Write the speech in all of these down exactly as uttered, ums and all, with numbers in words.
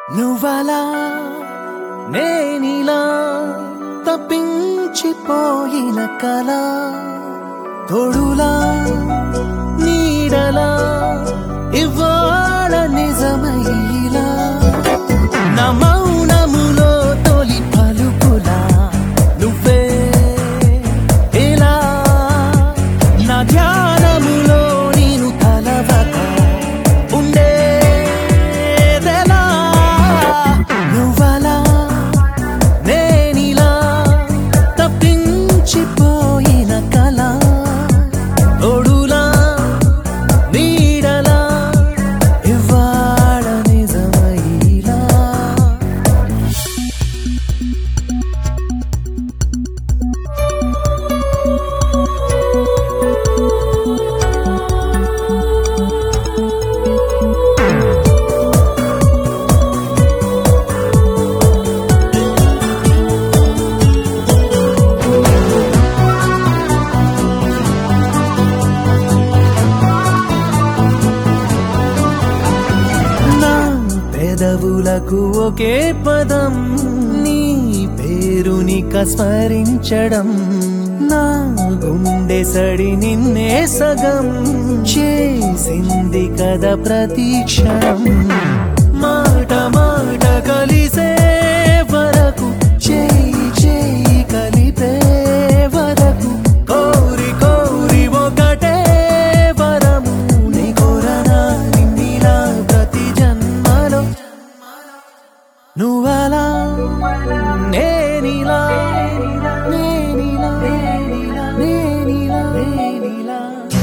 నువ్వలా నేనిలా తప్పించిపోయిన కల తోడులా నీడలా ఇవాళ నిజమైలా నా మౌనములో తొలి పలుకులా నువ్వే ఇలా నా ధ్యానములో నేను తలవక ఉండేదెలా నువ్వలా నేనిలా తప్పించిపోయిన కల తోడులా నీడలా ఇవాళ నిజమైలా పెదవులకు ఒకే పదం నీ పేరునిక స్మరించడం నా గుండె సడి నిన్నే సగం చేసింది కదా ప్రతి క్షణం మాట మాట కలిసే వరకు చేయి చేయి కలిపే వరకు కోరి కోరి ఒకటే వరము నీ కోరనా నిన్నిలా ప్రతి జన్మలో నువ్వలా నేనిలా నేనిలా నేనిలా నేనిలా నేనిలా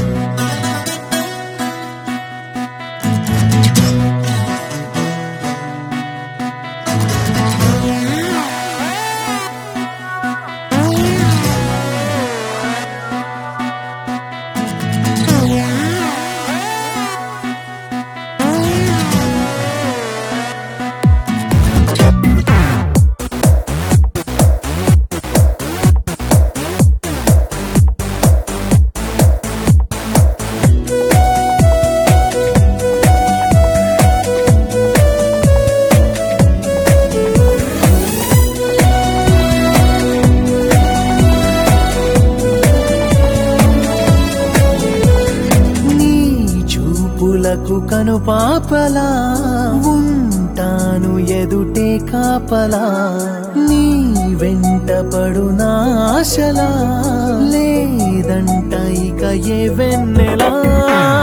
పూలకు కను పాపలా ఉంటాను ఎదుటే కాపలా నీ వెంట పడు నాశలా లేదంట ఇక ఏ వెన్నెలా